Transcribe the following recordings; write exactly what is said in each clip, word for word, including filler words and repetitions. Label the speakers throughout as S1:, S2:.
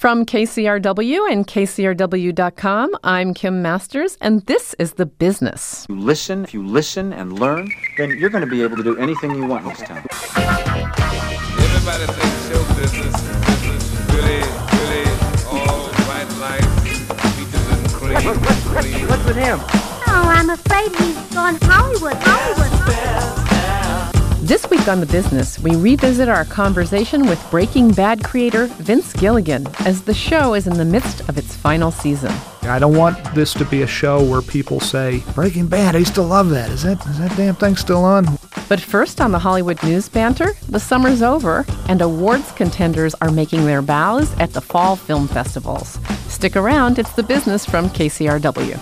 S1: From K C R W and K C R W dot com, I'm Kim Masters, and this is The Business.
S2: You listen, if you listen and learn, then you're going to be able to do anything you want in this town.
S3: Everybody thinks show business is business, really, really all right life, peaches and cream.
S4: What, what, what, what's with him?
S5: Oh, I'm afraid he's gone Hollywood, Hollywood, Hollywood.
S1: This week on The Business, we revisit our conversation with Breaking Bad creator Vince Gilligan as the show is in the midst of its final season.
S6: I don't want this to be a show where people say, Breaking Bad, I used to love that. Is that is that damn thing still on?
S1: But first on the Hollywood news banter, the summer's over and awards contenders are making their bows at the fall film festivals. Stick around, it's The Business from K C R W.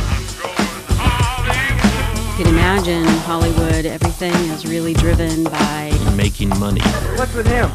S7: You can imagine Hollywood, everything is really driven by
S8: making money.
S4: What's with him?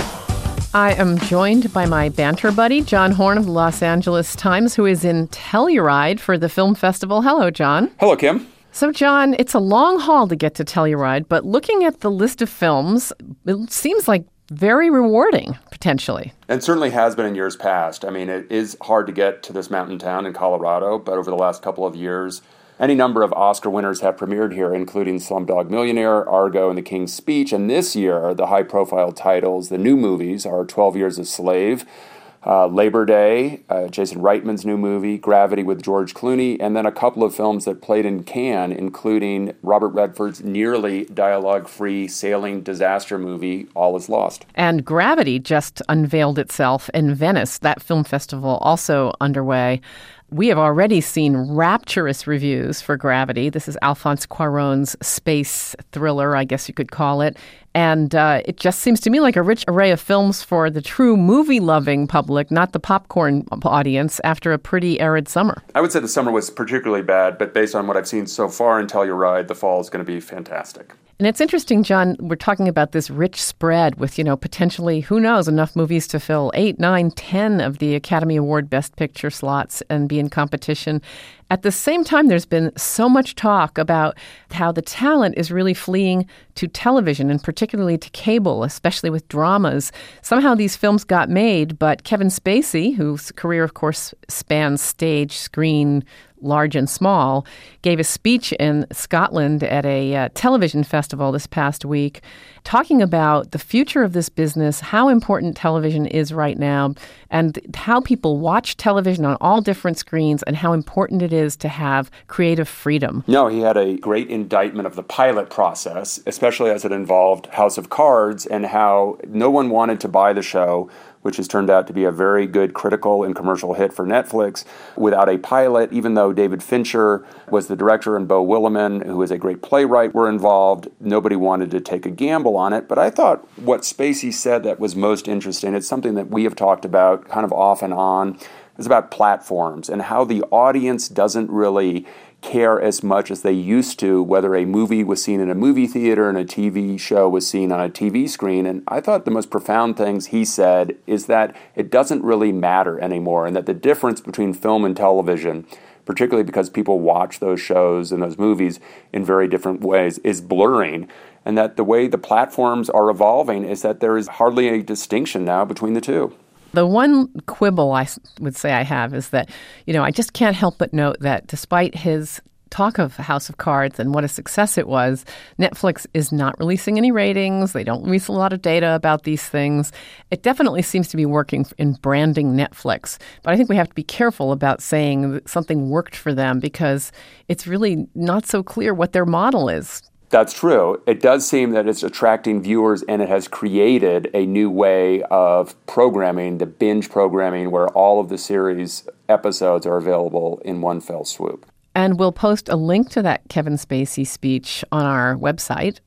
S1: I am joined by my banter buddy, John Horn of the Los Angeles Times, who is in Telluride for the film festival. Hello, John.
S9: Hello, Kim.
S1: So, John, it's a long haul to get to Telluride, but looking at the list of films, it seems like very rewarding, potentially.
S9: And certainly has been in years past. I mean, it is hard to get to this mountain town in Colorado, but over the last couple of years, any number of Oscar winners have premiered here, including Slumdog Millionaire, Argo, and The King's Speech. And this year, the high-profile titles, the new movies, are twelve Years a Slave, uh, Labor Day, uh, Jason Reitman's new movie, Gravity with George Clooney, and then a couple of films that played in Cannes, including Robert Redford's nearly dialogue-free sailing disaster movie, All Is Lost.
S1: And Gravity just unveiled itself in Venice, that film festival also underway. We have already seen rapturous reviews for Gravity. This is Alphonse Cuarón's space thriller, I guess you could call it. And uh, it just seems to me like a rich array of films for the true movie-loving public, not the popcorn audience, after a pretty arid summer.
S9: I would say the summer was particularly bad, but based on what I've seen so far in Telluride, the fall is going to be fantastic.
S1: And it's interesting, John, we're talking about this rich spread with, you know, potentially, who knows, enough movies to fill eight, nine, ten of the Academy Award Best Picture slots and be in competition. At the same time, there's been so much talk about how the talent is really fleeing to television and particularly to cable, especially with dramas. Somehow these films got made, but Kevin Spacey, whose career, of course, spans stage, screen, large and small, gave a speech in Scotland at a uh, television festival this past week talking about the future of this business, how important television is right now, and how people watch television on all different screens and how important it is to have creative freedom.
S9: No, he had a great indictment of the pilot process, especially as it involved House of Cards and how no one wanted to buy the show, which has turned out to be a very good critical and commercial hit for Netflix, without a pilot, even though David Fincher was the director and Beau Willimon, who is a great playwright, were involved. Nobody wanted to take a gamble on it. But I thought what Spacey said that was most interesting, it's something that we have talked about kind of off and on, is about platforms and how the audience doesn't really care as much as they used to, whether a movie was seen in a movie theater and a T V show was seen on a T V screen. And I thought the most profound things he said is that it doesn't really matter anymore, and that the difference between film and television, particularly because people watch those shows and those movies in very different ways, is blurring. And that the way the platforms are evolving is that there is hardly a distinction now between the two.
S1: The one quibble I would say I have is that, you know, I just can't help but note that despite his talk of House of Cards and what a success it was, Netflix is not releasing any ratings. They don't release a lot of data about these things. It definitely seems to be working in branding Netflix. But I think we have to be careful about saying that something worked for them because it's really not so clear what their model is.
S9: That's true. It does seem that it's attracting viewers, and it has created a new way of programming, the binge programming, where all of the series episodes are available in one fell swoop.
S1: And we'll post a link to that Kevin Spacey speech on our website,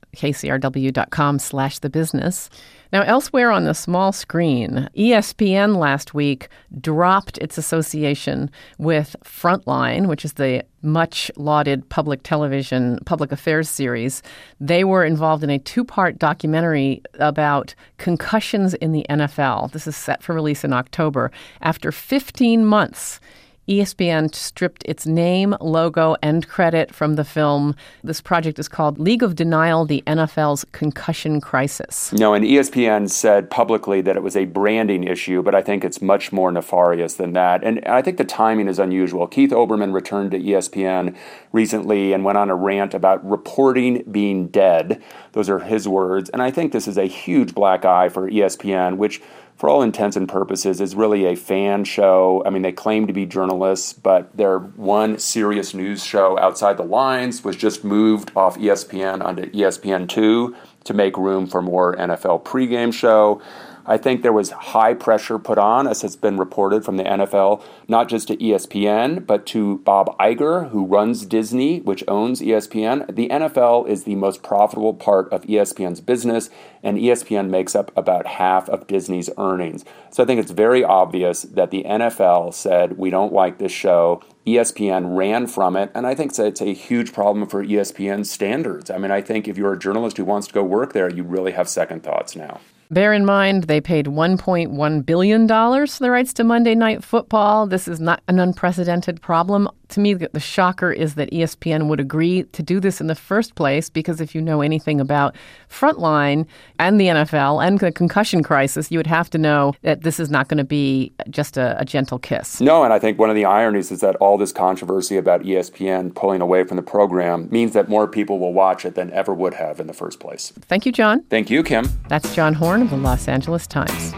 S1: kcrw.com slash the business. Now, elsewhere on the small screen, E S P N last week dropped its association with Frontline, which is the much-lauded public television, public affairs series. They were involved in a two-part documentary about concussions in the N F L. This is set for release in October. After fifteen months, E S P N stripped its name, logo, and credit from the film. This project is called League of Denial, the N F L's Concussion Crisis.
S9: No, and E S P N said publicly that it was a branding issue, but I think it's much more nefarious than that. And I think the timing is unusual. Keith Olbermann returned to E S P N recently and went on a rant about reporting being dead. Those are his words. And I think this is a huge black eye for E S P N, which for all intents and purposes, is really a fan show. I mean, they claim to be journalists, but their one serious news show, Outside the Lines, was just moved off E S P N onto E S P N two to make room for more N F L pregame show. I think there was high pressure put on, as has been reported from the N F L, not just to E S P N, but to Bob Iger, who runs Disney, which owns E S P N. The N F L is the most profitable part of E S P N's business, and E S P N makes up about half of Disney's earnings. So I think it's very obvious that the N F L said, we don't like this show. E S P N ran from it, and I think it's a huge problem for E S P N's standards. I mean, I think if you're a journalist who wants to go work there, you really have second thoughts now.
S1: Bear in mind, they paid one point one billion dollars for the rights to Monday Night Football. This is not an unprecedented problem. To me, the shocker is that E S P N would agree to do this in the first place, because if you know anything about Frontline and the N F L and the concussion crisis, you would have to know that this is not going to be just a, a gentle kiss.
S9: No, and I think one of the ironies is that all this controversy about E S P N pulling away from the program means that more people will watch it than ever would have in the first place.
S1: Thank you, John.
S9: Thank you, Kim.
S1: That's John Horn of the Los Angeles Times.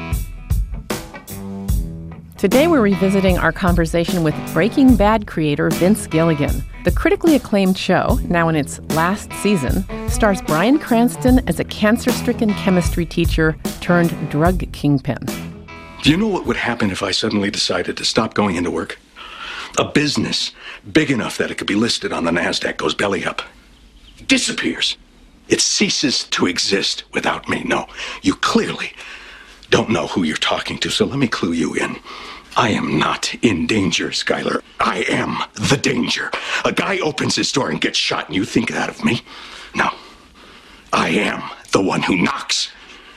S1: Today we're revisiting our conversation with Breaking Bad creator Vince Gilligan. The critically acclaimed show, now in its last season, stars Bryan Cranston as a cancer-stricken chemistry teacher turned drug kingpin.
S8: Do you know what would happen if I suddenly decided to stop going into work? A business big enough that it could be listed on the NASDAQ goes belly up. Disappears. It ceases to exist without me. No, you clearly don't know who you're talking to, so let me clue you in. I am not in danger, Skyler. I am the danger. A guy opens his door and gets shot, and you think that of me? No. I am the one who knocks.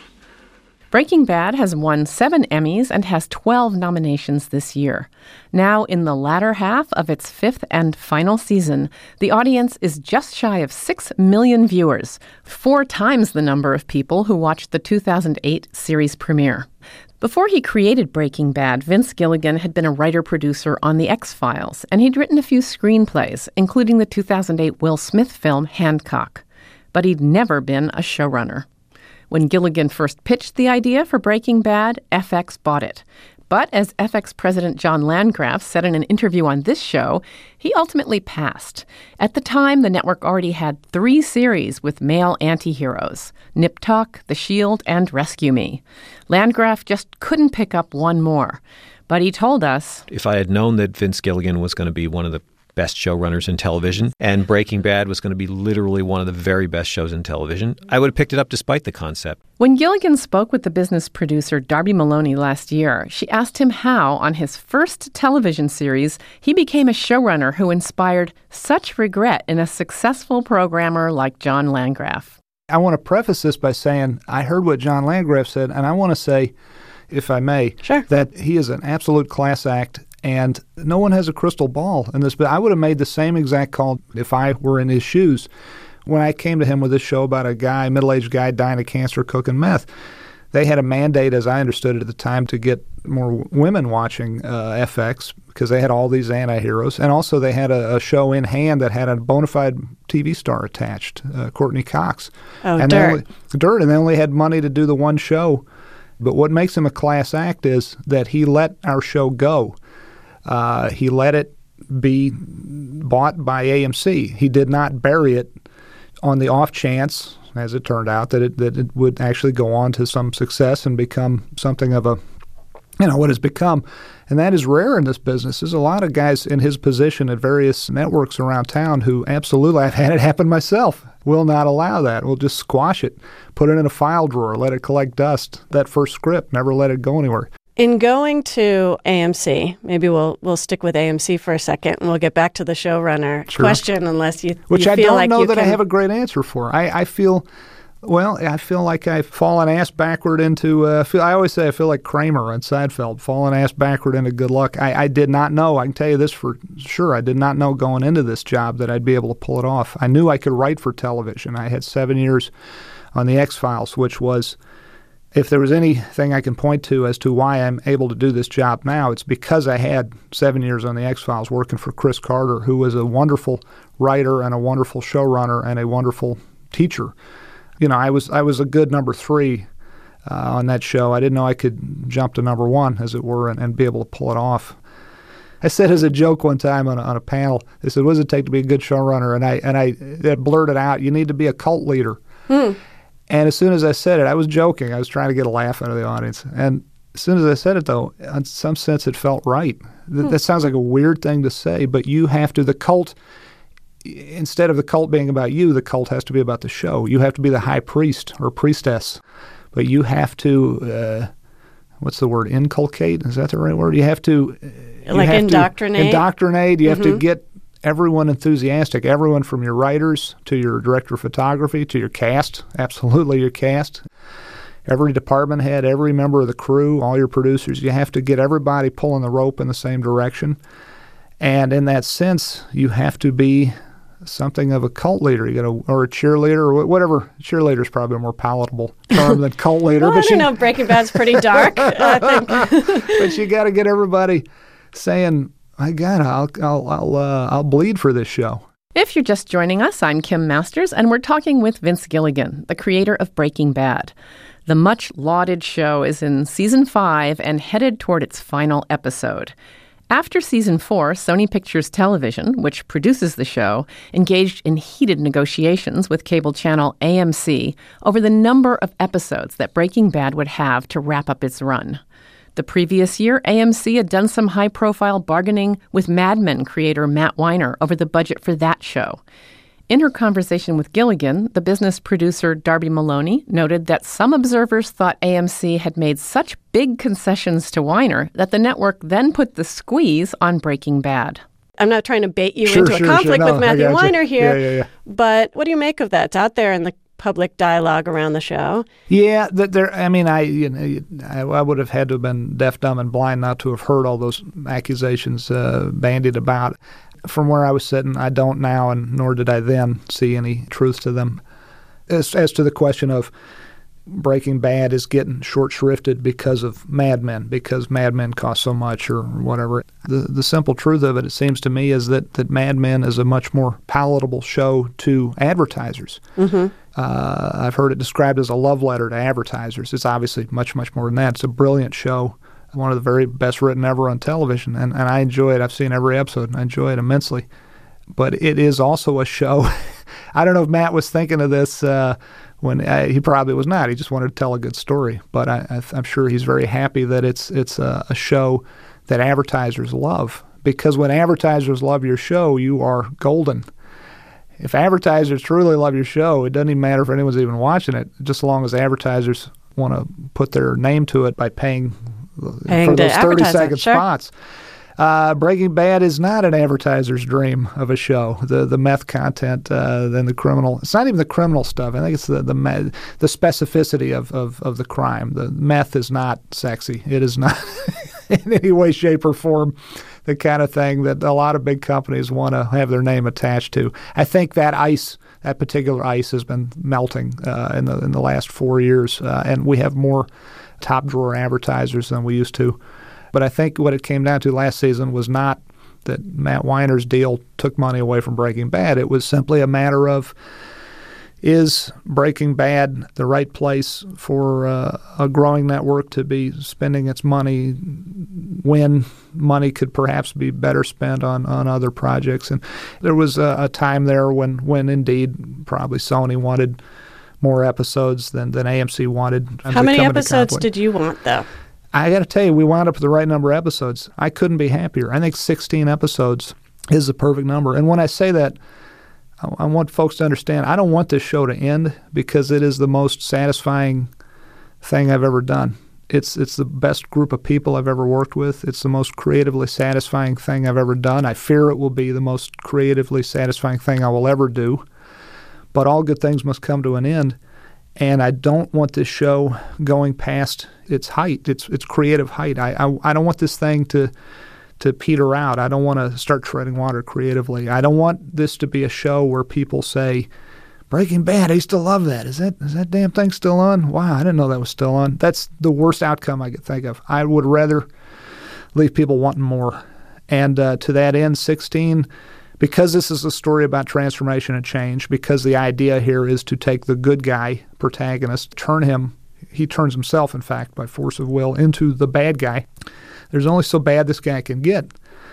S1: Breaking Bad has won seven Emmys and has twelve nominations this year. Now, in the latter half of its fifth and final season, the audience is just shy of six million viewers, four times the number of people who watched the two thousand eight series premiere. Before he created Breaking Bad, Vince Gilligan had been a writer-producer on The X-Files, and he'd written a few screenplays, including the two thousand eight Will Smith film Hancock. But he'd never been a showrunner. When Gilligan first pitched the idea for Breaking Bad, F X bought it. But as F X president John Landgraf said in an interview on this show, he ultimately passed. At the time, the network already had three series with male anti-heroes, Nip Tuck, The Shield, and Rescue Me. Landgraf just couldn't pick up one more. But he told us,
S10: if I had known that Vince Gilligan was going to be one of the best showrunners in television, and Breaking Bad was going to be literally one of the very best shows in television, I would have picked it up despite the concept.
S1: When Gilligan spoke with the business producer Darby Maloney last year, she asked him how, on his first television series, he became a showrunner who inspired such regret in a successful programmer like John Landgraf.
S6: I want to preface this by saying I heard what John Landgraf said, and I want to say, if I may,
S1: sure,
S6: that he is an absolute class act. And no one has a crystal ball in this, but I would have made the same exact call if I were in his shoes. When I came to him with this show about a guy, middle-aged guy dying of cancer cooking meth, they had a mandate, as I understood it at the time, to get more women watching uh, F X because they had all these anti-heroes. And also they had a, a show in hand that had a bona fide T V star attached, uh, Courtney Cox.
S1: Oh,
S6: and
S1: Dirt.
S6: They only, Dirt. And they only had money to do the one show. But what makes him a class act is that he let our show go. Uh, he let it be bought by A M C. He did not bury it on the off chance, as it turned out, that it that it would actually go on to some success and become something of a, you know, what it's become. And that is rare in this business. There's a lot of guys in his position at various networks around town who absolutely, I've had it happen myself, will not allow that. We'll just squash it, put it in a file drawer, let it collect dust. That first script, never let it go anywhere.
S11: In going to A M C, maybe we'll we'll stick with A M C for a second, and we'll get back to the showrunner
S6: sure.
S11: question, unless you,
S6: Which
S11: you
S6: I
S11: feel
S6: don't
S11: like
S6: know
S11: you
S6: that
S11: can...
S6: I have a great answer for. I, I feel Well, I feel like I've fallen ass backward into, uh, feel, I always say I feel like Kramer on Seinfeld, fallen ass backward into good luck. I, I did not know, I can tell you this for sure, I did not know going into this job that I'd be able to pull it off. I knew I could write for television. I had seven years on The X-Files, which was, if there was anything I can point to as to why I'm able to do this job now, it's because I had seven years on The X-Files working for Chris Carter, who was a wonderful writer and a wonderful showrunner and a wonderful teacher. You know, I was I was a good number three uh, on that show. I didn't know I could jump to number one, as it were, and, and be able to pull it off. I said as a joke one time on a, on a panel, they said, what does it take to be a good showrunner? And I and I, I blurted out, you need to be a cult leader.
S11: Hmm.
S6: And as soon as I said it, I was joking. I was trying to get a laugh out of the audience. And as soon as I said it, though, in some sense it felt right. Th-
S11: Hmm.
S6: That sounds like a weird thing to say, but you have to, the cult, instead of the cult being about you, the cult has to be about the show. You have to be the high priest or priestess, but you have to, uh, what's the word, inculcate? Is that the right word? You have to... You
S11: Like
S6: have to
S11: indoctrinate?
S6: indoctrinate. You have
S11: Mhm.
S6: to get everyone enthusiastic, everyone from your writers to your director of photography to your cast, absolutely your cast, every department head, every member of the crew, all your producers. You have to get everybody pulling the rope in the same direction. And in that sense, you have to be something of a cult leader, you know, or a cheerleader, or whatever. Cheerleader is probably a more palatable term than cult leader.
S11: Well,
S6: but
S11: I don't know. Breaking Bad's pretty dark, I think.
S6: But you got to get everybody saying, "My God, I'll I'll I'll uh, I'll bleed for this show."
S1: If you're just joining us, I'm Kim Masters, and we're talking with Vince Gilligan, the creator of Breaking Bad. The much-lauded show is in season five and headed toward its final episode. After season four, Sony Pictures Television, which produces the show, engaged in heated negotiations with cable channel A M C over the number of episodes that Breaking Bad would have to wrap up its run. The previous year, A M C had done some high-profile bargaining with Mad Men creator Matt Weiner over the budget for that show. In her conversation with Gilligan, the business producer Darby Maloney noted that some observers thought A M C had made such big concessions to Weiner that the network then put the squeeze on Breaking Bad.
S11: I'm not trying to bait you
S6: Sure,
S11: into
S6: sure,
S11: a conflict
S6: sure. No,
S11: with
S6: I
S11: Matthew
S6: gotcha.
S11: Weiner here,
S6: Yeah, yeah, yeah.
S11: but what do you make of that? It's out there in the public dialogue around the show.
S6: Yeah, that there. I mean, I you know, I, I would have had to have been deaf, dumb, and blind not to have heard all those accusations uh, bandied about. From where I was sitting, I don't now, and nor did I then see any truth to them. As as to the question of Breaking Bad is getting short shrifted because of Mad Men, because Mad Men cost so much or whatever. The the simple truth of it, it seems to me, is that, that Mad Men is a much more palatable show to advertisers.
S11: Mm-hmm.
S6: Uh, I've heard it described as a love letter to advertisers. It's obviously much, much more than that. It's a brilliant show, one of the very best written ever on television, and, and I enjoy it. I've seen every episode, and I enjoy it immensely. But it is also a show. I don't know if Matt was thinking of this uh, when uh, he probably was not. He just wanted to tell a good story. But I, I, I'm sure he's very happy that it's it's a, a show that advertisers love. Because when advertisers love your show, you are golden. If advertisers truly love your show, it doesn't even matter if anyone's even watching it, just as long as advertisers want to put their name to it by paying,
S11: Paying
S6: for
S11: to
S6: those
S11: advertise it,
S6: thirty-second
S11: sure.
S6: spots. Uh, Breaking Bad is not an advertiser's dream of a show. The the meth content, uh, then the criminal. It's not even the criminal stuff. I think it's the the me- the specificity of, of, of the crime. The meth is not sexy. It is not in any way, shape, or form the kind of thing that a lot of big companies want to have their name attached to. I think that ice, that particular ice, has been melting uh, in the in the last four years, uh, and we have more top drawer advertisers than we used to. But I think what it came down to last season was not that Matt Weiner's deal took money away from Breaking Bad. It was simply a matter of, is Breaking Bad the right place for uh, a growing network to be spending its money when money could perhaps be better spent on, on other projects? And there was a, a time there when, when indeed probably Sony wanted more episodes than, than A M C wanted.
S11: How many episodes did you want, though?
S6: I got to tell you, we wound up with the right number of episodes. I couldn't be happier. I think sixteen episodes is the perfect number. And when I say that, I, I want folks to understand, I don't want this show to end because it is the most satisfying thing I've ever done. It's it's the best group of people I've ever worked with. It's the most creatively satisfying thing I've ever done. I fear it will be the most creatively satisfying thing I will ever do. But all good things must come to an end. And I don't want this show going past its height, its its creative height. I I, I don't want this thing to to peter out. I don't want to start treading water creatively. I don't want this to be a show where people say, Breaking Bad, I used to love that. Is that is that damn thing still on? Wow, I didn't know that was still on. That's the worst outcome I could think of. I would rather leave people wanting more. And uh, to that end, sixteen, because this is a story about transformation and change, because the idea here is to take the good guy protagonist, turn him, he turns himself, in fact, by force of will, into the bad guy. There's only so bad this guy can get.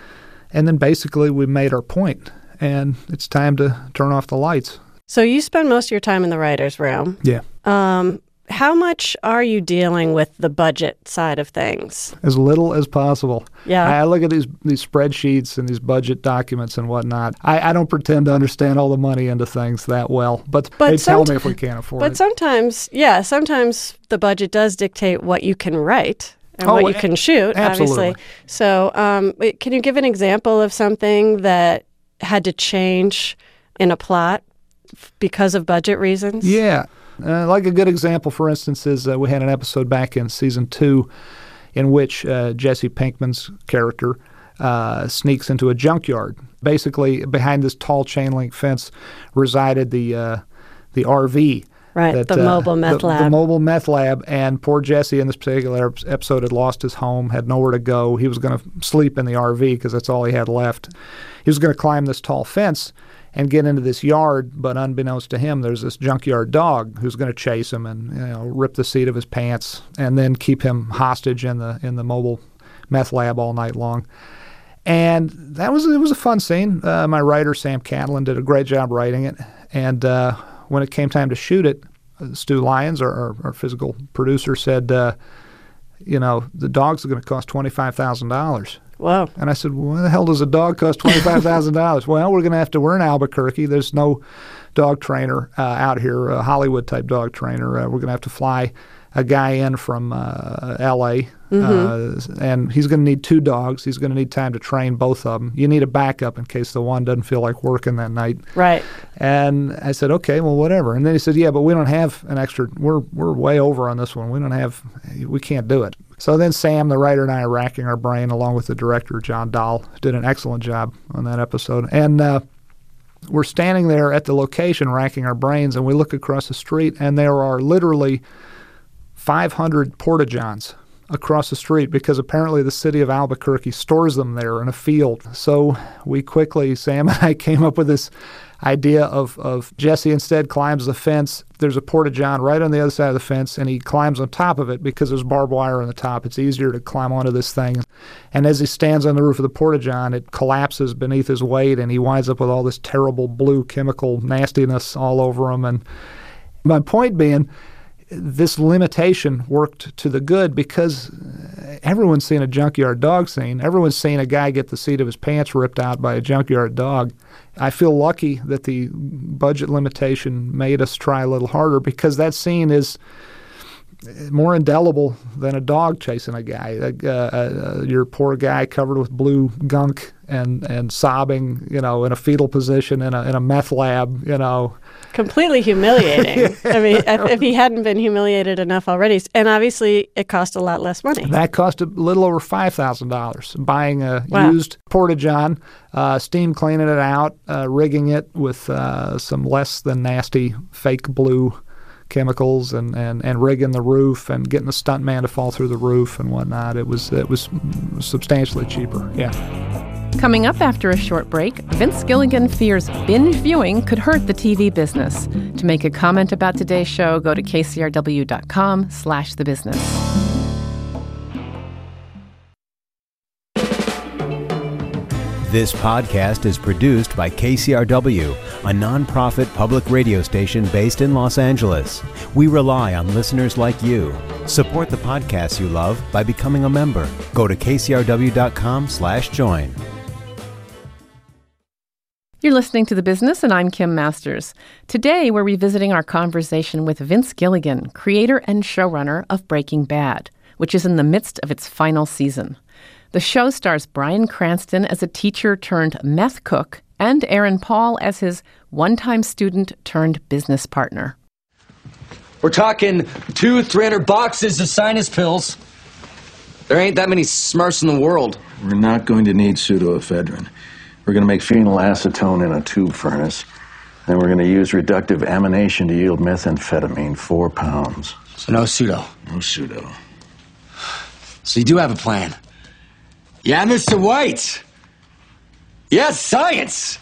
S6: And then basically we made our point, and it's time to turn off the lights.
S11: So you spend most of your time in the writer's room.
S6: Yeah.
S11: Um, how much are you dealing with the budget side of things?
S6: As little as possible.
S11: Yeah.
S6: I look at these these spreadsheets and these budget documents and whatnot. I, I don't pretend to understand all the money into things that well, but,
S11: but
S6: they tell
S11: somet-
S6: me if we can't afford
S11: but
S6: it.
S11: But sometimes, yeah, sometimes the budget does dictate what you can write and
S6: oh,
S11: what you can shoot,
S6: absolutely.
S11: obviously. So um, can you give an example of something that had to change in a plot because of budget reasons?
S6: Yeah. Uh, like a good example, for instance, is uh, we had an episode back in season two in which uh, Jesse Pinkman's character uh, sneaks into a junkyard. Basically, behind this tall chain-link fence resided the uh, the R V.
S11: Right,
S6: that,
S11: the
S6: uh,
S11: mobile meth
S6: the,
S11: lab.
S6: The mobile meth lab, and poor Jesse in this particular episode had lost his home, had nowhere to go. He was going to sleep in the R V because that's all he had left. He was going to climb this tall fence and get into this yard, but unbeknownst to him, there's this junkyard dog who's going to chase him and, you know, rip the seat of his pants and then keep him hostage in the in the mobile meth lab all night long. And that was it was a fun scene. Uh, my writer Sam Catlin did a great job writing it, and uh, when it came time to shoot it, uh, Stu Lyons, our, our, our physical producer, said, uh, you know, the dog's going to cost twenty-five thousand dollars.
S11: Wow.
S6: And I said, well, why the hell does a dog cost twenty-five thousand dollars? Well, we're going to have to, we're in Albuquerque. There's no dog trainer uh, out here, a Hollywood-type dog trainer. Uh, we're going to have to fly a guy in from uh, L A, mm-hmm. uh, and he's going to need two dogs. He's going to need time to train both of them. You need a backup in case the one doesn't feel like working that night.
S11: Right.
S6: And I said, okay, well, whatever. And then he said, yeah, but we don't have an extra, we're we're way over on this one. We don't have, we can't do it. So then Sam, the writer, and I are racking our brain, along with the director, John Dahl, did an excellent job on that episode. And uh, we're standing there at the location racking our brains, and we look across the street, and there are literally five hundred Porta-Johns across the street because apparently the city of Albuquerque stores them there in a field. So we quickly, Sam and I, came up with this idea of, of Jesse instead climbs the fence. There's a Porta-John right on the other side of the fence, and he climbs on top of it because there's barbed wire on the top. It's easier to climb onto this thing. And as he stands on the roof of the Porta-John, it collapses beneath his weight, and he winds up with all this terrible blue chemical nastiness all over him. And my point being, this limitation worked to the good because everyone's seen a junkyard dog scene. Everyone's seen a guy get the seat of his pants ripped out by a junkyard dog. I feel lucky that the budget limitation made us try a little harder because that scene is more indelible than a dog chasing a guy. Uh, uh, your poor guy covered with blue gunk and, and sobbing, you know, in a fetal position in a in a meth lab, you know.
S11: Completely humiliating. I mean, if, if he hadn't been humiliated enough already. And obviously, it cost a lot less money.
S6: That cost a little over five thousand dollars, buying a
S11: wow.
S6: used Porta-John, uh, steam cleaning it out, uh, rigging it with uh, some less than nasty fake blue chemicals, and, and, and rigging the roof and getting the stuntman to fall through the roof and whatnot. It was, it was substantially cheaper, yeah.
S1: Coming up after a short break, Vince Gilligan fears binge viewing could hurt the T V business. To make a comment about today's show, go to kcrw.com slash the business.
S12: This podcast is produced by K C R W, a nonprofit public radio station based in Los Angeles. We rely on listeners like you. Support the podcasts you love by becoming a member. Go to kcrw.com slash join.
S1: You're listening to The Business, and I'm Kim Masters. Today, we're revisiting our conversation with Vince Gilligan, creator and showrunner of Breaking Bad, which is in the midst of its final season. The show stars Bryan Cranston as a teacher-turned-meth cook and Aaron Paul as his one-time student-turned-business partner.
S13: We're talking two, three hundred boxes of sinus pills. There ain't that many Smurfs in the world.
S8: We're not going to need pseudoephedrine. We're going to make phenylacetone in a tube furnace. Then we're going to use reductive amination to yield methamphetamine, four pounds.
S13: So no pseudo.
S8: No pseudo.
S13: So you do have a plan. Yeah, Mister White. Yes, science.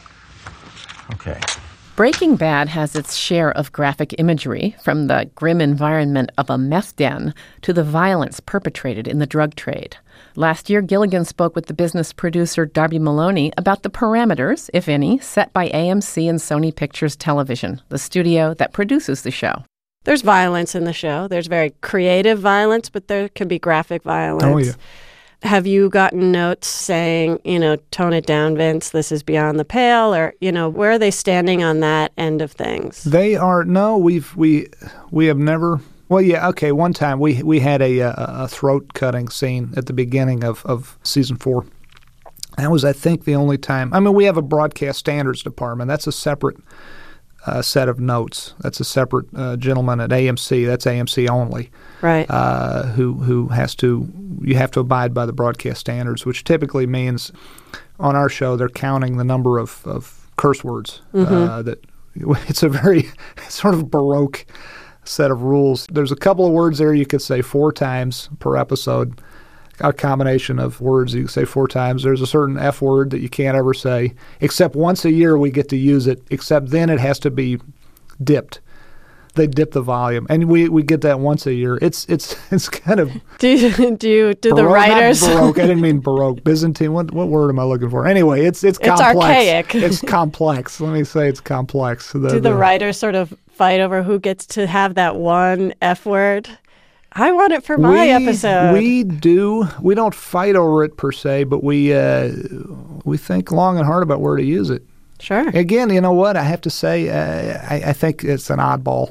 S8: Okay.
S1: Breaking Bad has its share of graphic imagery, from the grim environment of a meth den to the violence perpetrated in the drug trade. Last year, Gilligan spoke with the business producer Darby Maloney about the parameters, if any, set by A M C and Sony Pictures Television, the studio that produces the show.
S11: There's violence in the show. There's very creative violence, but there can be graphic violence.
S6: Oh, yeah.
S11: Have you gotten notes saying, you know, tone it down, Vince, this is beyond the pale? Or, you know, where are they standing on that end of things?
S6: They are, no, we've, we we have never, well, yeah, okay, one time we we had a, a, a throat-cutting scene at the beginning of, of season four. That was, I think, the only time. I mean, we have a broadcast standards department. That's a separate uh, set of notes. That's a separate uh, gentleman at A M C. That's A M C only.
S11: Right.
S6: Uh, who who has to, you have to abide by the broadcast standards, which typically means on our show they're counting the number of, of curse words.
S11: Mm-hmm.
S6: Uh, that it's a very sort of baroque set of rules. There's a couple of words there you could say four times per episode, a combination of words you can say four times. There's a certain F word that you can't ever say, except once a year we get to use it, except then it has to be dipped. They dip the volume, and we, we get that once a year. It's it's it's kind of
S11: do you, do you, do
S6: baroque,
S11: the writers
S6: not baroque? I didn't mean baroque. Byzantine. What what word am I looking for? Anyway, it's it's
S11: It's
S6: complex.
S11: archaic.
S6: It's complex. Let me say it's complex. The,
S11: do the,
S6: the
S11: writers sort of fight over who gets to have that one F word? I want it for my
S6: we,
S11: episode.
S6: We do. We don't fight over it per se, but we uh, we think long and hard about where to use it.
S11: Sure.
S6: Again, you know what? I have to say, uh, I, I think it's an oddball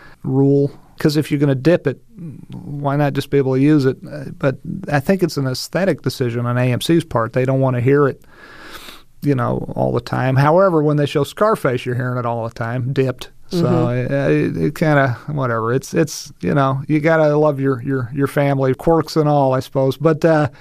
S6: rule, because if you're going to dip it, why not just be able to use it? Uh, but I think it's an aesthetic decision on A M C's part. They don't want to hear it, you know, all the time. However, when they show Scarface, you're hearing it all the time, dipped. So
S11: Mm-hmm.
S6: it, it, it kind of, whatever. It's, it's you know, you got to love your, your, your family, quirks and all, I suppose. But uh,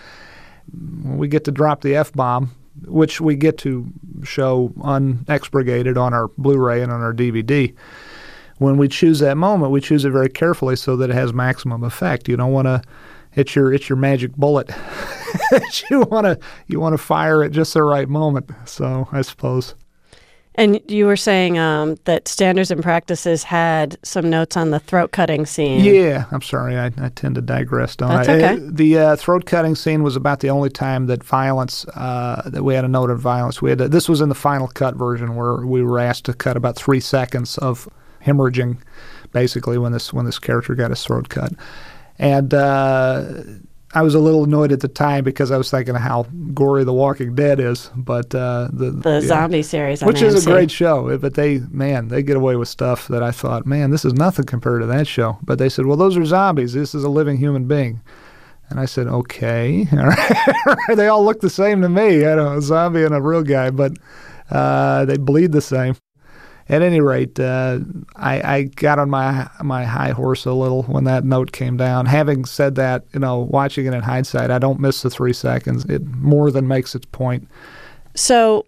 S6: we get to drop the F-bomb, which we get to show unexpurgated on our Blu-ray and on our D V D. When we choose that moment, we choose it very carefully so that it has maximum effect. You don't want to, it's your it's your magic bullet. you want to you want to fire at just the right moment. So I suppose.
S11: And you were saying um, that Standards and Practices had some notes on the throat cutting scene.
S6: Yeah, I'm sorry, I, I tend to digress, don't
S11: That's
S6: I?
S11: okay.
S6: Uh, the uh, throat cutting scene was about the only time that violence uh, that we had a note of violence. We had to, this was in the final cut version where we were asked to cut about three seconds of hemorrhaging, basically, when this when this character got his throat cut. And uh, I was a little annoyed at the time because I was thinking of how gory The Walking Dead is, but uh, the
S11: The
S6: yeah,
S11: zombie series on
S6: which
S11: A M C.
S6: is a great show. But they, man, they get away with stuff that I thought, man, this is nothing compared to that show. But they said, well, those are zombies. This is a living human being. And I said, okay. They all look the same to me. I don't know, a zombie and a real guy, but uh, they bleed the same. At any rate, uh, I, I got on my my high horse a little when that note came down. Having said that, you know, watching it in hindsight, I don't miss the three seconds. It more than makes its point.
S11: So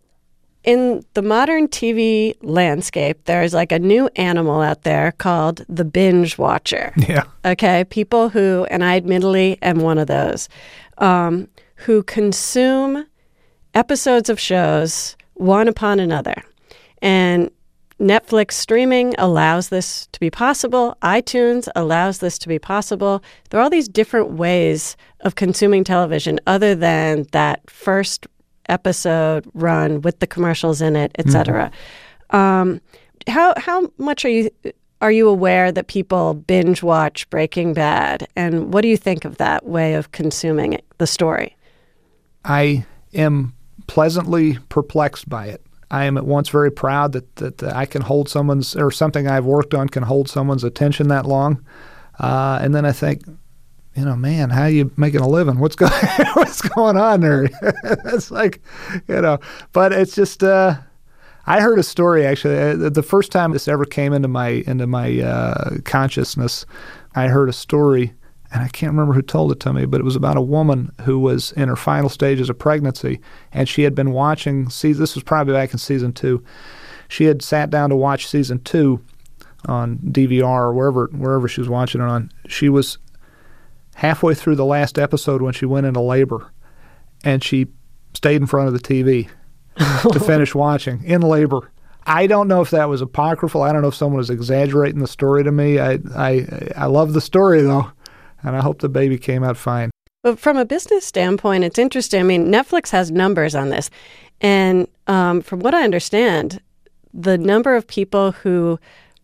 S11: in the modern T V landscape, there's like a new animal out there called the binge watcher.
S6: Yeah.
S11: Okay. People who, and I admittedly am one of those, um, who consume episodes of shows one upon another. And Netflix streaming allows this to be possible. iTunes allows this to be possible. There are all these different ways of consuming television other than that first episode run with the commercials in it, et cetera. Mm-hmm. Um, how how much are you are you aware that people binge watch Breaking Bad, and what do you think of that way of consuming it, the story?
S6: I am pleasantly perplexed by it. I am at once very proud that, that, that I can hold someone's, or something I've worked on can hold someone's attention that long. Uh, and then I think, you know, man, how are you making a living? What's going What's going on there? It's like, you know, but it's just, uh, I heard a story, actually. The first time this ever came into my into my uh, consciousness, I heard a story, and I can't remember who told it to me, but it was about a woman who was in her final stages of pregnancy, and she had been watching, see, this was probably back in season two. She had sat down to watch season two on D V R or wherever wherever she was watching it on. She was halfway through the last episode when she went into labor, and she stayed in front of the T V to finish watching in labor. I don't know if that was apocryphal. I don't know if someone was exaggerating the story to me. I I I love the story, though, and I hope the baby came out fine.
S11: But from a business standpoint, it's interesting. I mean, Netflix has numbers on this, and um, from what I understand, the number of people who,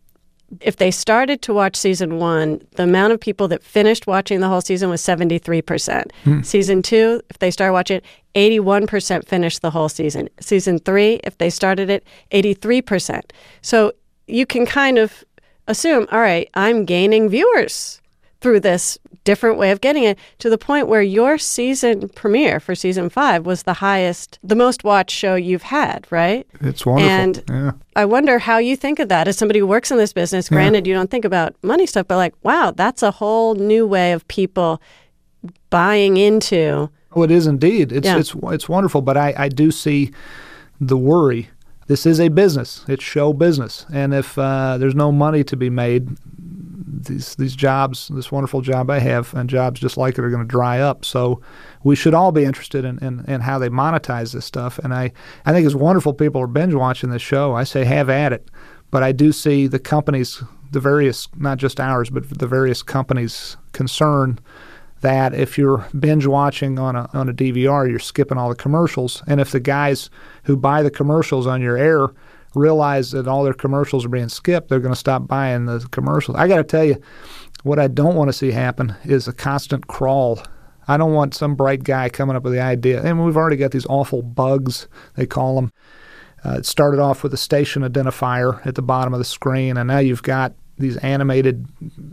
S11: if they started to watch season one, the amount of people that finished watching the whole season was seventy-three percent. Hmm. Season two, if they started watching it, eighty-one percent finished the whole season. Season three, if they started it, eighty-three percent. So you can kind of assume, all right, I'm gaining viewers through this different way of getting it, to the point where your season premiere for season five was the highest, the most watched show you've had, right?
S6: It's wonderful.
S11: And
S6: yeah.
S11: I wonder how you think of that as somebody who works in this business. Granted, yeah. you don't think about money stuff, but like, wow, that's a whole new way of people buying into.
S6: Oh, it is indeed. It's
S11: yeah.
S6: it's it's wonderful, but I, I do see the worry. This is a business. It's show business. And if uh, there's no money to be made, these these jobs, this wonderful job I have, and jobs just like it are going to dry up. So we should all be interested in, in, in how they monetize this stuff. And I, I think it's wonderful people are binge watching this show. I say have at it. But I do see the companies, the various, not just ours, but the various companies concerned that if you're binge watching on a on a D V R, you're skipping all the commercials. And if the guys who buy the commercials on your air realize that all their commercials are being skipped, they're going to stop buying the commercials. I got to tell you, what I don't want to see happen is a constant crawl. I don't want some bright guy coming up with the idea. And we've already got these awful bugs, they call them. Uh, it started off with a station identifier at the bottom of the screen, and now you've got these animated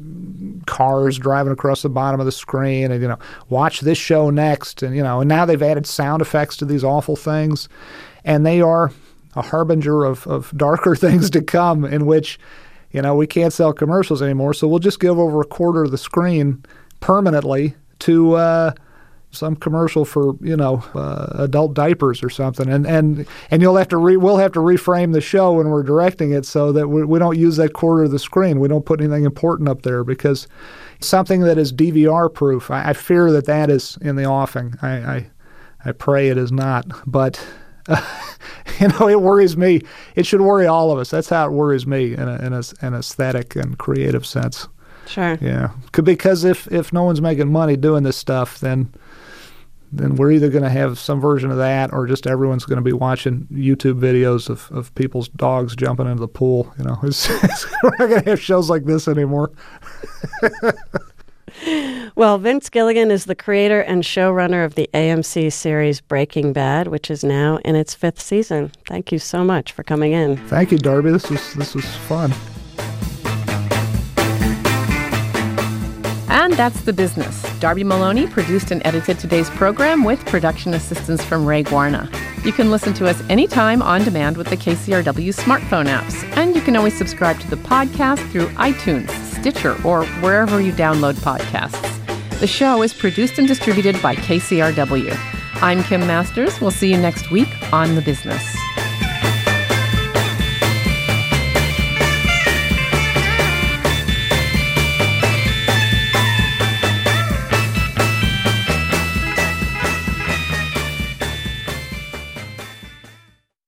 S6: cars driving across the bottom of the screen, and, you know, watch this show next. And, you know, and now they've added sound effects to these awful things, and they are a harbinger of, of darker things to come, in which, you know, we can't sell commercials anymore, so we'll just give over a quarter of the screen permanently to uh, some commercial for, you know, uh, adult diapers or something, and and and you'll have to re- we'll have to reframe the show when we're directing it so that we, we don't use that quarter of the screen. We don't put anything important up there, because something that is D V R proof, I, I fear that that is in the offing. I I, I pray it is not, but. Uh, you know, it worries me. It should worry all of us. That's how it worries me in, a, in a, an aesthetic and creative sense.
S11: Sure.
S6: Yeah. Because if, if no one's making money doing this stuff, then then we're either going to have some version of that, or just everyone's going to be watching YouTube videos of, of people's dogs jumping into the pool. You know, it's, it's, we're not going to have shows like this anymore.
S11: Well, Vince Gilligan is the creator and showrunner of the A M C series Breaking Bad, which is now in its fifth season. Thank you so much for coming in.
S6: Thank you, Darby. This was this was fun.
S1: And that's The Business. Darby Maloney produced and edited today's program with production assistance from Ray Guarna. You can listen to us anytime on demand with the K C R W smartphone apps. And you can always subscribe to the podcast through iTunes, Stitcher, or wherever you download podcasts. The show is produced and distributed by K C R W. I'm Kim Masters. We'll see you next week on The Business.